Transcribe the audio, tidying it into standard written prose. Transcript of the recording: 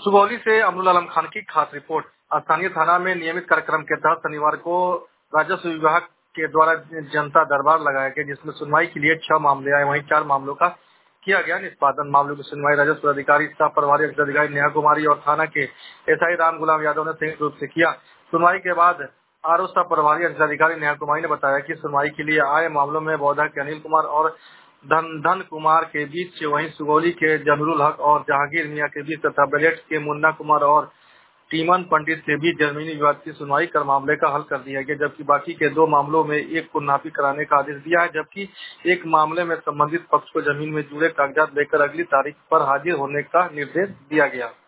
सुगौली से अमरुल आलम खान की खास रिपोर्ट। स्थानीय थाना में नियमित कार्यक्रम के तहत शनिवार को राजस्व विभाग के द्वारा जनता दरबार लगाया गया, जिसमें सुनवाई के लिए 6 मामले आए, वहीं 4 मामलों का किया गया निष्पादन। मामलों की सुनवाई राजस्व अधिकारी सह प्रभारी अंचलाधिकारी नेहा कुमारी और थाना के एसआई राम गुलाम यादव ने संयुक्त रूप से किया। सुनवाई के बाद आरओ सह प्रभारी अंचलाधिकारी नेहा कुमारी ने बताया कि सुनवाई के लिए आए मामलों में बौद्धा के अनिल कुमार और धन कुमार के बीच, वहीं सुगौली के जमीरुल हक और जहांगीर मियां के बीच तथा बेलेट के मुन्ना कुमार और टीमन पंडित के बीच जमीनी विवाद की सुनवाई कर मामले का हल कर दिया गया, जबकि बाकी के 2 मामलों में एक को नापी कराने का आदेश दिया है, जबकि एक मामले में संबंधित पक्ष को जमीन में जुड़े कागजात लेकर अगली तारीख पर हाजिर होने का निर्देश दिया गया।